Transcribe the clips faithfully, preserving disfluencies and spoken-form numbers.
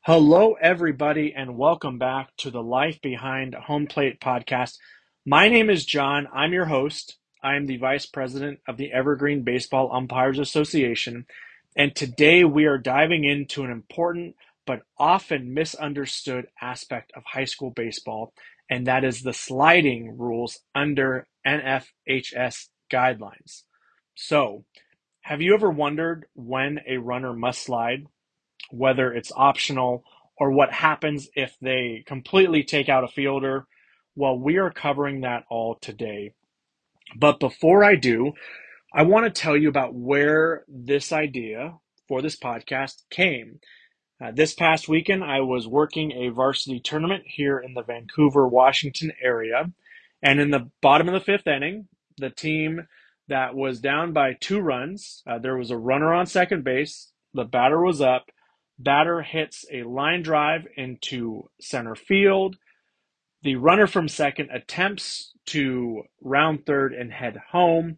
Hello, everybody, and welcome back to the Life Behind Home Plate podcast. My name is John. I'm your host. I am the vice president of the Evergreen Baseball Umpires Association, and today we are diving into an important but often misunderstood aspect of high school baseball, and that is the sliding rules under N F H S guidelines. So, have you ever wondered when a runner must slide? Whether it's optional, or what happens if they completely take out a fielder. Well, we are covering that all today. But before I do, I want to tell you about where this idea for this podcast came. Uh, this past weekend, I was working a varsity tournament here in the Vancouver, Washington area. And in the bottom of the fifth inning, the team that was down by two runs, uh, there was a runner on second base. The batter was up. Batter hits a line drive into center field. The runner from second attempts to round third and head home.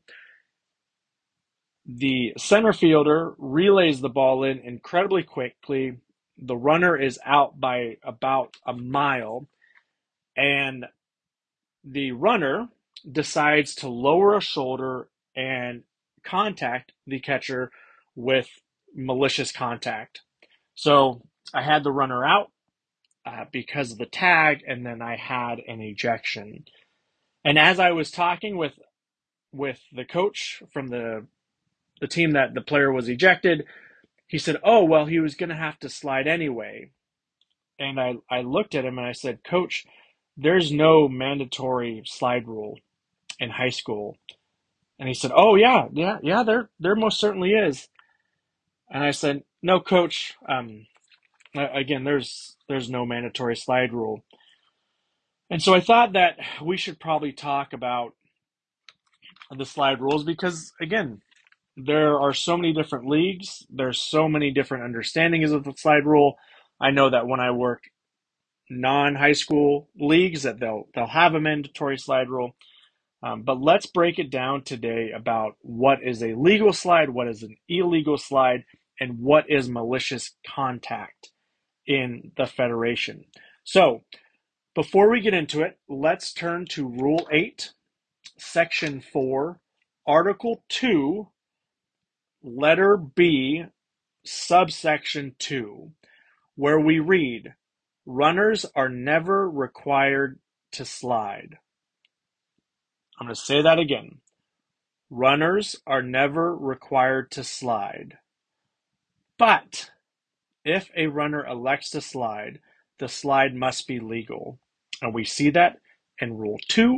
The center fielder relays the ball in incredibly quickly. The runner is out by about a mile, and the runner decides to lower a shoulder and contact the catcher with malicious contact. So I had the runner out uh, because of the tag, and then I had an ejection. And as I was talking with with the coach from the the team that the player was ejected, he said, "Oh, well, he was going to have to slide anyway." And I, I looked at him and I said, "Coach, there's no mandatory slide rule in high school." And he said, "Oh, yeah, yeah, yeah, there, there most certainly is." And I said, "No, Coach, um, again, there's, there's no mandatory slide rule." And so I thought that we should probably talk about the slide rules because, again, there are so many different leagues. There's so many different understandings of the slide rule. I know that when I work non-high school leagues, that they'll they'll have a mandatory slide rule. Um, but let's break it down today about what is a legal slide, what is an illegal slide, and what is malicious contact in the federation. So before we get into it, let's turn to Rule eight, Section four, Article two, Letter B, Subsection two, where we read, "Runners are never required to slide." I'm going to say that again. Runners are never required to slide. But if a runner elects to slide, the slide must be legal. And we see that in Rule two,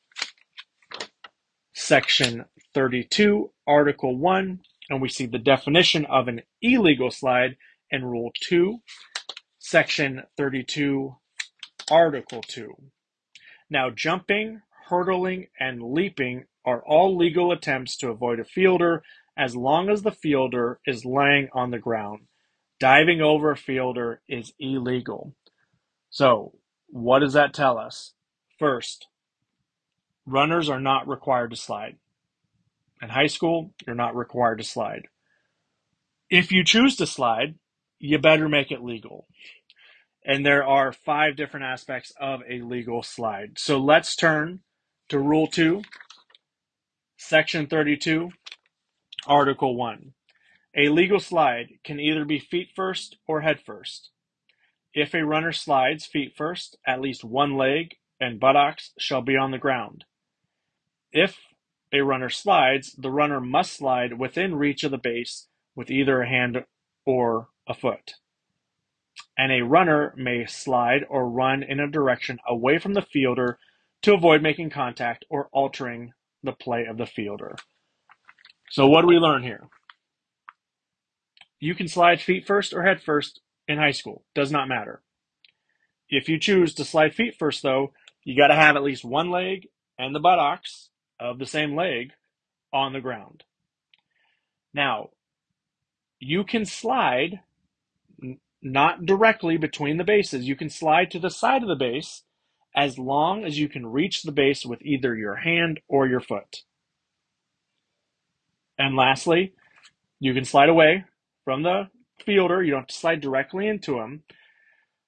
Section thirty-two, Article one, and we see the definition of an illegal slide in Rule two, Section thirty-two, Article two. Now, jumping, hurdling, and leaping are all legal attempts to avoid a fielder as long as the fielder is laying on the ground. Diving over a fielder is illegal. So, what does that tell us? First, runners are not required to slide. In high school, you're not required to slide. If you choose to slide, you better make it legal. And there are five different aspects of a legal slide. So let's turn to Rule two, Section thirty-two, Article one. A legal slide can either be feet first or head first. If a runner slides feet first, at least one leg and buttocks shall be on the ground. If a runner slides, the runner must slide within reach of the base with either a hand or a foot. And a runner may slide or run in a direction away from the fielder to avoid making contact or altering the play of the fielder. So what do we learn here? You can slide feet first or head first in high school. Does not matter. If you choose to slide feet first, though, you got to have at least one leg and the buttocks of the same leg on the ground. Now, you can slide n- not directly between the bases. You can slide to the side of the base as long as you can reach the base with either your hand or your foot. And lastly, you can slide away from the fielder. You don't have to slide directly into him.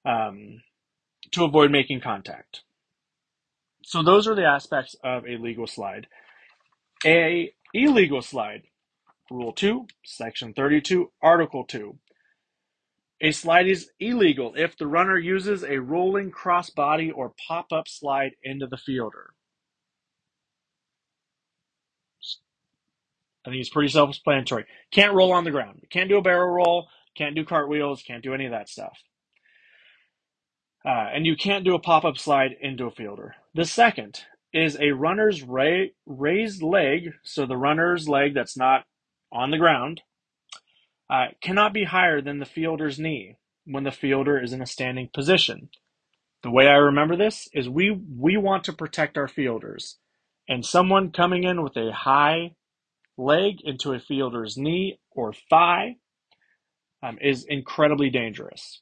um, to avoid making contact. So those are the aspects of a legal slide. A illegal slide, Rule two, Section thirty-two, Article two. A slide is illegal if the runner uses a rolling crossbody or pop-up slide into the fielder. I think it's pretty self-explanatory. Can't roll on the ground. Can't do a barrel roll. Can't do cartwheels. Can't do any of that stuff. Uh, and you can't do a pop-up slide into a fielder. The second is a runner's ra- raised leg, so the runner's leg that's not on the ground, uh, cannot be higher than the fielder's knee when the fielder is in a standing position. The way I remember this is we, we want to protect our fielders, and someone coming in with a high leg into a fielder's knee or thigh um, is incredibly dangerous.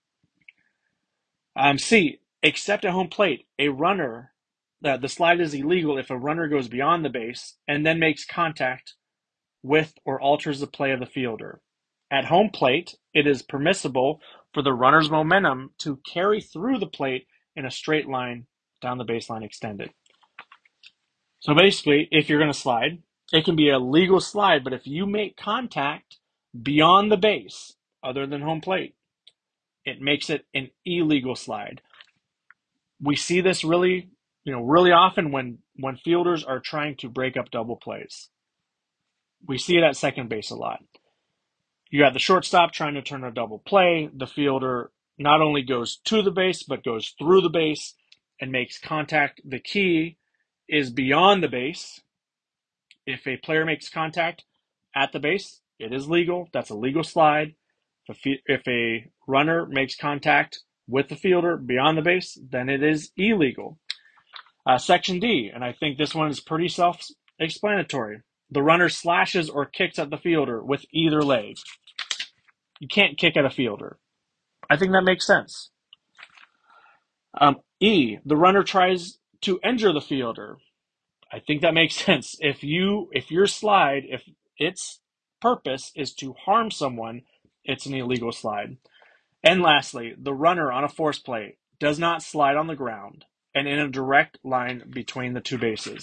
Um, C, except at home plate, a runner, uh, the slide is illegal if a runner goes beyond the base and then makes contact with or alters the play of the fielder. At home plate, it is permissible for the runner's momentum to carry through the plate in a straight line down the baseline extended. So basically, if you're going to slide, it can be a legal slide, but if you make contact beyond the base, other than home plate, it makes it an illegal slide. We see this really, you know, really often when, when fielders are trying to break up double plays. We see it at second base a lot. You got the shortstop trying to turn a double play. The fielder not only goes to the base, but goes through the base and makes contact. The key is beyond the base. If a player makes contact at the base, it is legal. That's a legal slide. If a, if a runner makes contact with the fielder beyond the base, then it is illegal. Uh, Section D, and I think this one is pretty self-explanatory. The runner slashes or kicks at the fielder with either leg. You can't kick at a fielder. I think that makes sense. Um, E, the runner tries to injure the fielder. I think that makes sense. If you, if your slide, if its purpose is to harm someone, it's an illegal slide. And lastly, the runner on a force play does not slide on the ground and in a direct line between the two bases.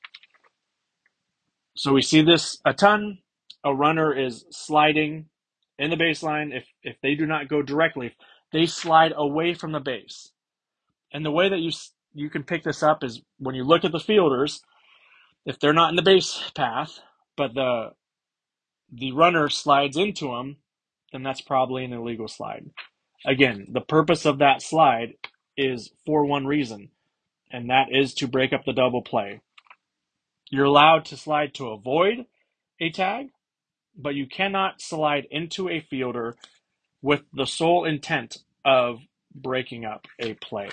So we see this a ton. A runner is sliding in the baseline. If, if they do not go directly, if they slide away from the base. And the way that you, you can pick this up is when you look at the fielders, if they're not in the base path, but the, the runner slides into them, then that's probably an illegal slide. Again, the purpose of that slide is for one reason, and that is to break up the double play. You're allowed to slide to avoid a tag, but you cannot slide into a fielder with the sole intent of breaking up a play.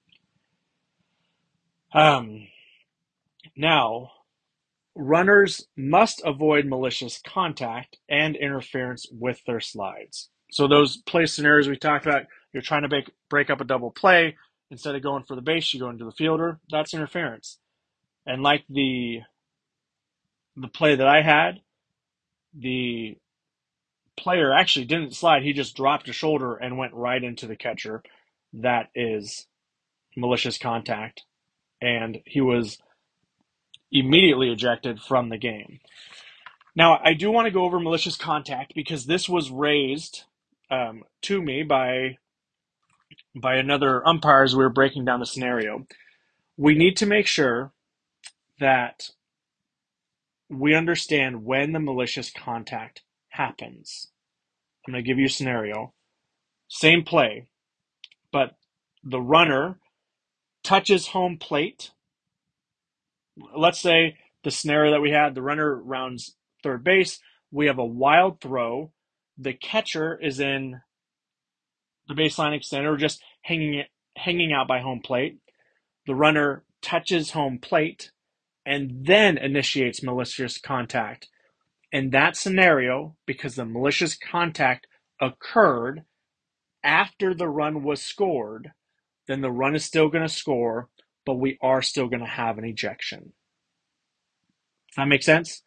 Um, now, runners must avoid malicious contact and interference with their slides. So those play scenarios we talked about, you're trying to break, break up a double play. Instead of going for the base, you go into the fielder. That's interference. And like the the play that I had, the player actually didn't slide. He just dropped a shoulder and went right into the catcher. That is malicious contact. And he was immediately ejected from the game. Now, I do want to go over malicious contact because this was raised um, to me by, by another umpire as we were breaking down the scenario. We need to make sure that we understand when the malicious contact happens. I'm going to give you a scenario. Same play, but the runner touches home plate. Let's say the scenario that we had, the runner rounds third base. We have a wild throw. The catcher is in the baseline extender, or just hanging it, hanging out by home plate. The runner touches home plate and then initiates malicious contact. In that scenario, because the malicious contact occurred after the run was scored, then the run is still going to score, but we are still going to have an ejection. Does that make sense?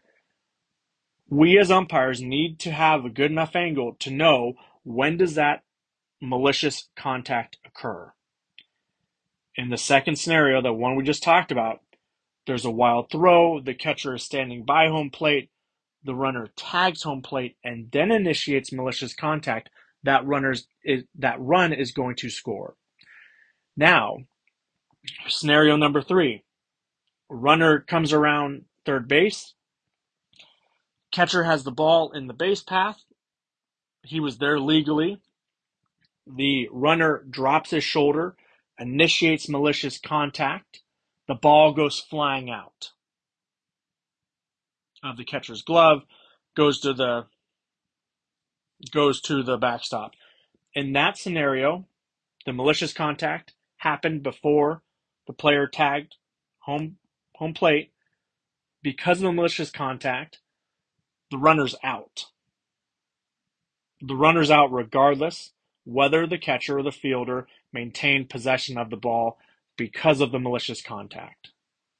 We as umpires need to have a good enough angle to know when does that malicious contact occur. In the second scenario, the one we just talked about, there's a wild throw, the catcher is standing by home plate, the runner tags home plate and then initiates malicious contact, that runner's is, that run is going to score. Now, scenario number three, runner comes around third base, catcher has the ball in the base path, he was there legally, the runner drops his shoulder, initiates malicious contact, the ball goes flying out of the catcher's glove, goes to the goes to the backstop. In that scenario, the malicious contact happened before the player tagged home home plate. Because of the malicious contact, the runner's out. The runner's out regardless whether the catcher or the fielder maintained possession of the ball because of the malicious contact.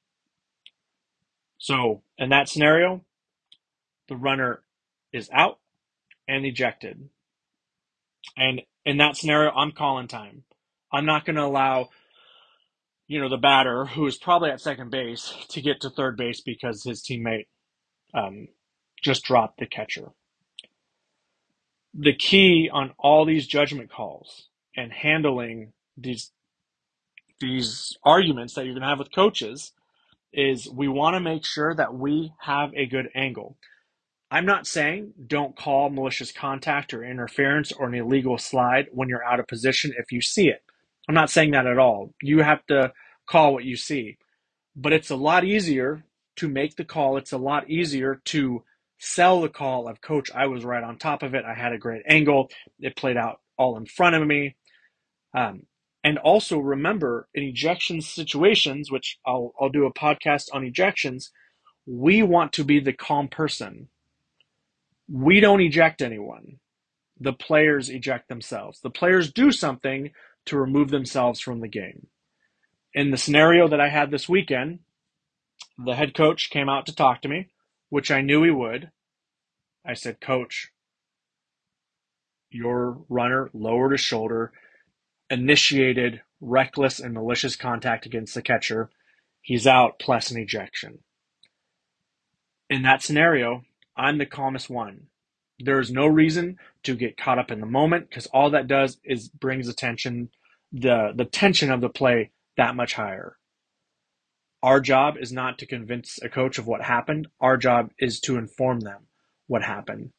So in that scenario, the runner is out and ejected. And in that scenario, I'm calling time. I'm not going to allow, you know, the batter, who is probably at second base, to get to third base because his teammate um, just dropped the catcher. The key on all these judgment calls and handling these these arguments that you're going to have with coaches is we want to make sure that we have a good angle. I'm not saying don't call malicious contact or interference or an illegal slide when you're out of position if you see it. I'm not saying that at all. You have to call what you see. But it's a lot easier to make the call. It's a lot easier to sell the call of, Coach, I was right on top of it. I had a great angle. It played out all in front of me. Um, and also remember, in ejection situations, which I'll, I'll do a podcast on ejections, we want to be the calm person. We don't eject anyone. The players eject themselves. The players do something to remove themselves from the game. In the scenario that I had this weekend, the head coach came out to talk to me, which I knew he would. I said, Coach, your runner lowered his shoulder, initiated reckless and malicious contact against the catcher. He's out plus an ejection. In that scenario, I'm the calmest one. There is no reason to get caught up in the moment because all that does is brings attention, the, the tension of the play that much higher. Our job is not to convince a coach of what happened. Our job is to inform them what happened.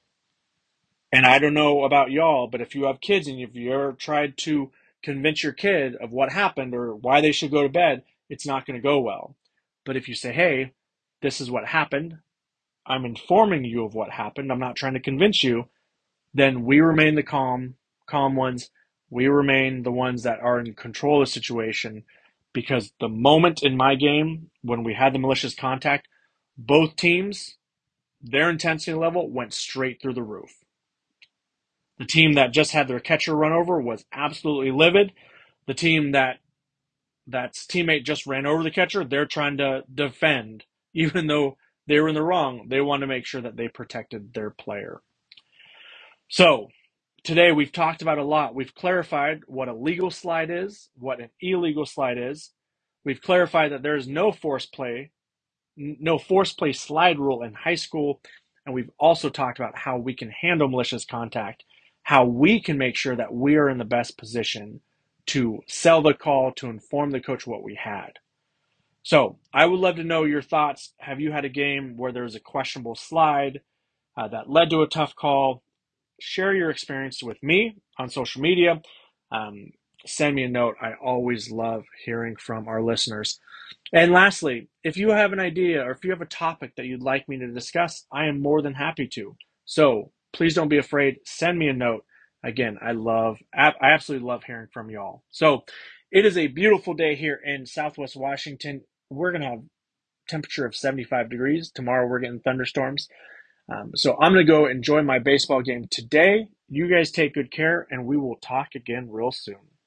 And I don't know about y'all, but if you have kids and if you ever tried to convince your kid of what happened or why they should go to bed, it's not going to go well. But if you say, hey, this is what happened, I'm informing you of what happened, I'm not trying to convince you, then we remain the calm, calm ones. We remain the ones that are in control of the situation. Because the moment in my game when we had the malicious contact, both teams, their intensity level went straight through the roof. The team that just had their catcher run over was absolutely livid. The team that that's teammate just ran over the catcher, they're trying to defend. Even though they were in the wrong, they want to make sure that they protected their player. So today we've talked about a lot. We've clarified what a legal slide is, what an illegal slide is. We've clarified that there is no force play, no force play slide rule in high school. And we've also talked about how we can handle malicious contact, how we can make sure that we are in the best position to sell the call, to inform the coach what we had. So I would love to know your thoughts. Have you had a game where there was a questionable slide uh, that led to a tough call? Share your experience with me on social media. Um, send me a note. I always love hearing from our listeners. And lastly, if you have an idea or if you have a topic that you'd like me to discuss, I am more than happy to. So please don't be afraid. Send me a note. Again, I love, I absolutely love hearing from y'all. So it is a beautiful day here in Southwest Washington. We're going to have temperature of seventy-five degrees. Tomorrow we're getting thunderstorms. Um, so I'm going to go enjoy my baseball game today. You guys take good care, and we will talk again real soon.